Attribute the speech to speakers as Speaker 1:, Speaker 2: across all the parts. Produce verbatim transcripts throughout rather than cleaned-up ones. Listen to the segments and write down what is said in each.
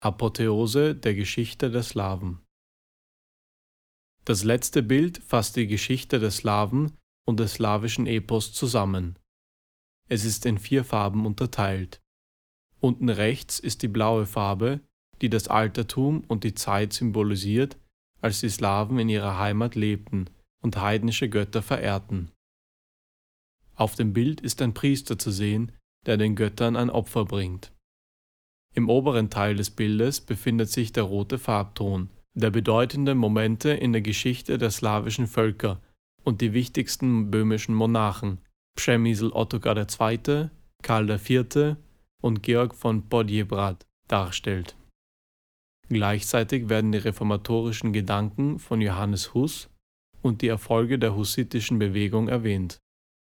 Speaker 1: Apotheose der Geschichte der Slawen. Das letzte Bild fasst die Geschichte der Slawen und des slawischen Epos zusammen. Es ist in vier Farben unterteilt. Unten rechts ist die blaue Farbe, die das Altertum und die Zeit symbolisiert, als die Slawen in ihrer Heimat lebten und heidnische Götter verehrten. Auf dem Bild ist ein Priester zu sehen, der den Göttern ein Opfer bringt. Im oberen Teil des Bildes befindet sich der rote Farbton, der bedeutende Momente in der Geschichte der slawischen Völker und die wichtigsten böhmischen Monarchen, Przemysl Ottokar der Zweite., Karl der Vierte. Und Georg von Podjebrad, darstellt. Gleichzeitig werden die reformatorischen Gedanken von Johannes Hus und die Erfolge der hussitischen Bewegung erwähnt.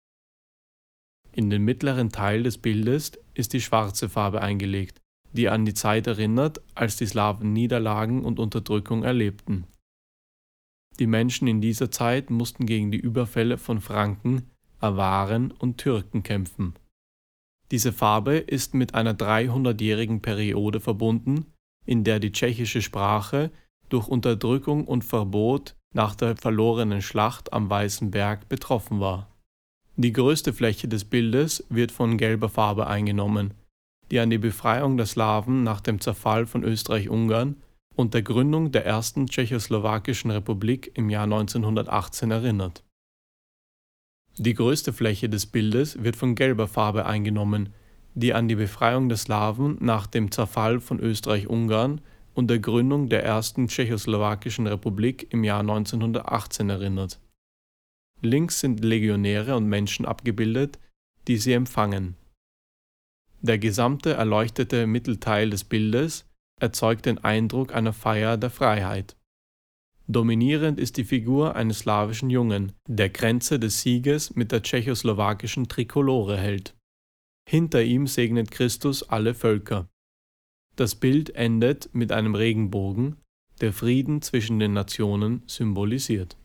Speaker 1: In den mittleren Teil des Bildes ist die schwarze Farbe eingelegt, die an die Zeit erinnert, als die Slawen Niederlagen und Unterdrückung erlebten. Die Menschen in dieser Zeit mussten gegen die Überfälle von Franken, Awaren und Türken kämpfen. Diese Farbe ist mit einer dreihundertjährigen Periode verbunden, in der die tschechische Sprache durch Unterdrückung und Verbot nach der verlorenen Schlacht am Weißen Berg betroffen war. Die größte Fläche des Bildes wird von gelber Farbe eingenommen, die an die Befreiung der Slawen nach dem Zerfall von Österreich-Ungarn und der Gründung der ersten tschechoslowakischen Republik im Jahr neunzehnhundertachtzehn erinnert. Die größte Fläche des Bildes wird von gelber Farbe eingenommen, die an die Befreiung der Slawen nach dem Zerfall von Österreich-Ungarn und der Gründung der ersten tschechoslowakischen Republik im Jahr neunzehnhundertachtzehn erinnert. Links sind Legionäre und Menschen abgebildet, die sie empfangen. Der gesamte erleuchtete Mittelteil des Bildes erzeugt den Eindruck einer Feier der Freiheit. Dominierend ist die Figur eines slawischen Jungen, der Kränze des Sieges mit der tschechoslowakischen Trikolore hält. Hinter ihm segnet Christus alle Völker. Das Bild endet mit einem Regenbogen, der Frieden zwischen den Nationen symbolisiert.